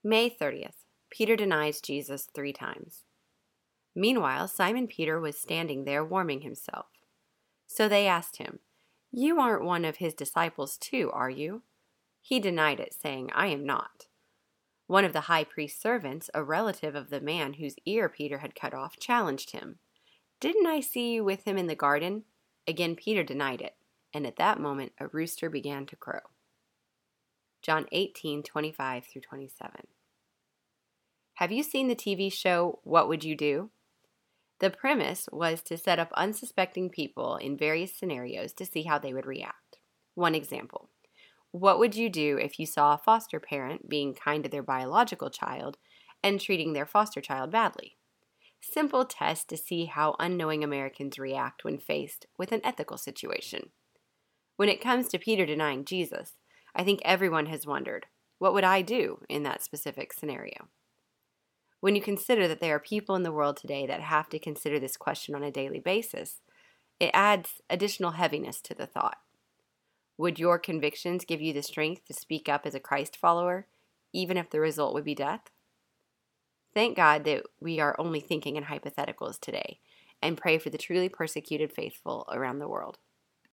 May 30th. Peter denies Jesus 3 times. Meanwhile, Simon Peter was standing there warming himself. So they asked him, "You aren't one of his disciples too, are you?" He denied it, saying, "I am not." One of the high priest's servants, a relative of the man whose ear Peter had cut off, challenged him. "Didn't I see you with him in the garden?" Again Peter denied it, and at that moment a rooster began to crow. John 18:25-27. Have you seen the TV show What Would You Do? The premise was to set up unsuspecting people in various scenarios to see how they would react. One example. What would you do if you saw a foster parent being kind to their biological child and treating their foster child badly? Simple test to see how unknowing Americans react when faced with an ethical situation. When it comes to Peter denying Jesus, I think everyone has wondered, what would I do in that specific scenario? When you consider that there are people in the world today that have to consider this question on a daily basis, it adds additional heaviness to the thought. Would your convictions give you the strength to speak up as a Christ follower, even if the result would be death? Thank God that we are only thinking in hypotheticals today, and pray for the truly persecuted faithful around the world.